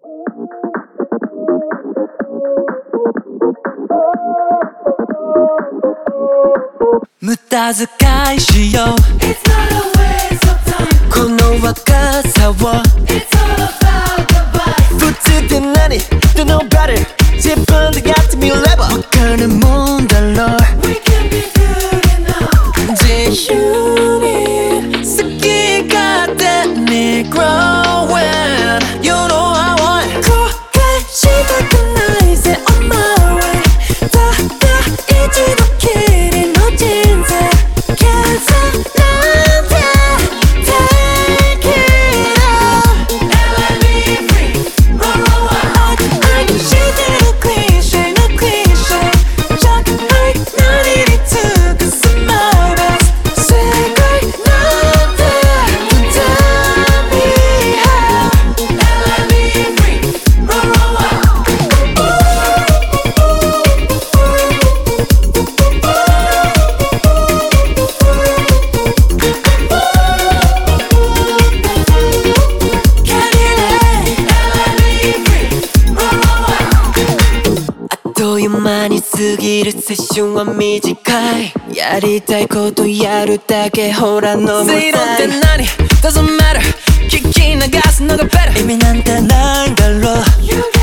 無駄遣いしよう It's not a waste of time この若さを It's all about the vibe 普通って何 Don't know better 自分でやってみればわかるもんだろう We can be good enough 自由に好き勝手に growing You know I want 後悔したくないぜ On my way ただ一度きりの人生削らんで Take it all And let me free Run, run, run 愛にしてるクリシェなクリシェじゃない何に尽くす My best 正解なんて Tell me how And let me free Run, run, run あっという間に過ぎるセッションは短いやりたいことやるだけほら飲む正論って何 Doesn't matter 聞き流すのが better 意味なんてないんだろう You